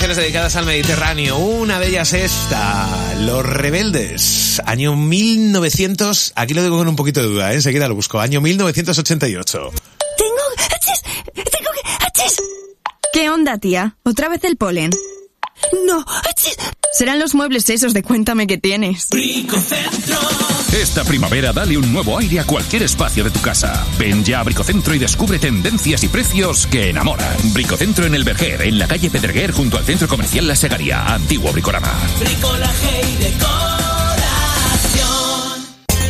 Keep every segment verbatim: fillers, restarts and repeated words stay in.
canciones dedicadas al Mediterráneo. Una de ellas esta, Los Rebeldes, año mil novecientos, aquí lo digo con un poquito de duda, ¿eh? Enseguida lo busco, año mil novecientos ochenta y ocho. Tengo... ¡Achis! ¡Tengo que... ¡Achis! ¿Qué onda, tía? ¿Otra vez el polen? No, ¡achis! Serán los muebles esos de Cuéntame qué tienes. Bricocentro. Esta primavera dale un nuevo aire a cualquier espacio de tu casa. Ven ya a Bricocentro y descubre tendencias y precios que enamoran. Bricocentro en El Verger, en la calle Pedreguer, junto al Centro Comercial La Segaría, antiguo Bricorama. Bricolaje y decoración.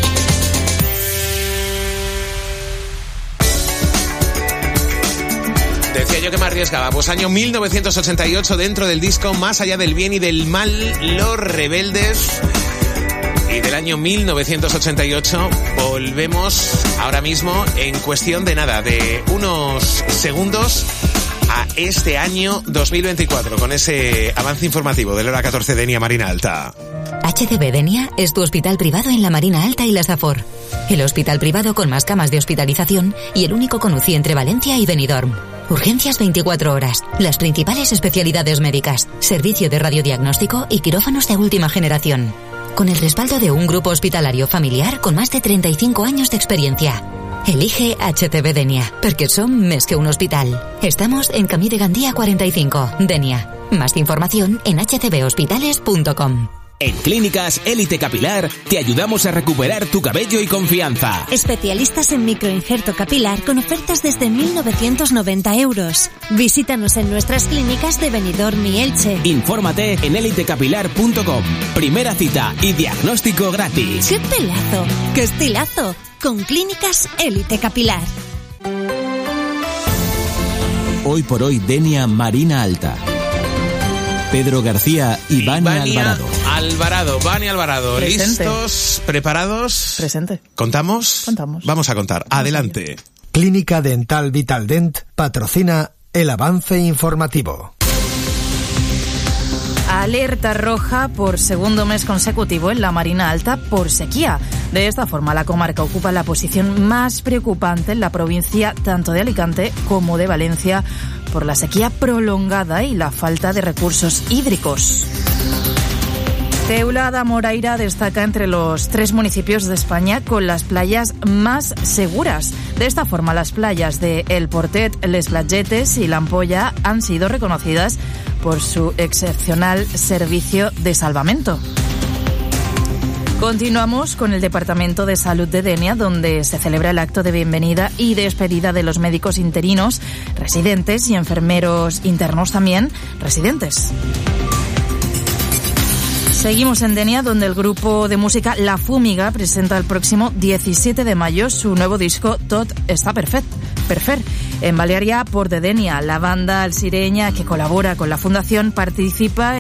Decía yo que me arriesgaba. Pues año mil novecientos ochenta y ocho, dentro del disco Más allá del bien y del mal, Los Rebeldes. Y del año mil novecientos ochenta y ocho volvemos ahora mismo en cuestión de nada, de unos segundos a este año dos mil veinticuatro, con ese avance informativo de la hora catorce de Denia Marina Alta. H C B Denia es tu hospital privado en la Marina Alta y la Safor. El hospital privado con más camas de hospitalización y el único con U C I entre Valencia y Benidorm. Urgencias veinticuatro horas, las principales especialidades médicas, servicio de radiodiagnóstico y quirófanos de última generación. Con el respaldo de un grupo hospitalario familiar con más de treinta y cinco años de experiencia. Elige H C B Denia, porque son más que un hospital. Estamos en Camí de Gandía cuarenta y cinco, Denia. Más información en h c b hospitales punto com. En Clínicas Élite Capilar te ayudamos a recuperar tu cabello y confianza. Especialistas en microinjerto capilar con ofertas desde mil novecientos noventa euros. Visítanos en nuestras clínicas de Benidorm y Elche. Infórmate en élite capilar punto com. Primera cita y diagnóstico gratis. ¡Qué pelazo! ¡Qué estilazo! Con Clínicas Élite Capilar. Hoy por hoy Denia Marina Alta. Pedro García y Vani Alvarado. Alvarado, Vani Alvarado. Presente. ¿Listos? ¿Preparados? Presente. ¿Contamos? Contamos. Vamos a contar. Adelante. Clínica Dental Vitaldent patrocina el avance informativo. Alerta roja por segundo mes consecutivo en la Marina Alta por sequía. De esta forma, la comarca ocupa la posición más preocupante en la provincia tanto de Alicante como de Valencia por la sequía prolongada y la falta de recursos hídricos. Teulada Moraira destaca entre los tres municipios de España con las playas más seguras. De esta forma, las playas de El Portet, Les Platgetes y La Ampolla han sido reconocidas por su excepcional servicio de salvamento. Continuamos con el Departamento de Salud de Denia, donde se celebra el acto de bienvenida y despedida de los médicos interinos, residentes y enfermeros internos también residentes. Seguimos en Denia, donde el grupo de música La Fúmiga presenta el próximo diecisiete de mayo su nuevo disco Tot està perfet. Perfer. En Balearia, por de Denia, la banda alsireña que colabora con la fundación participa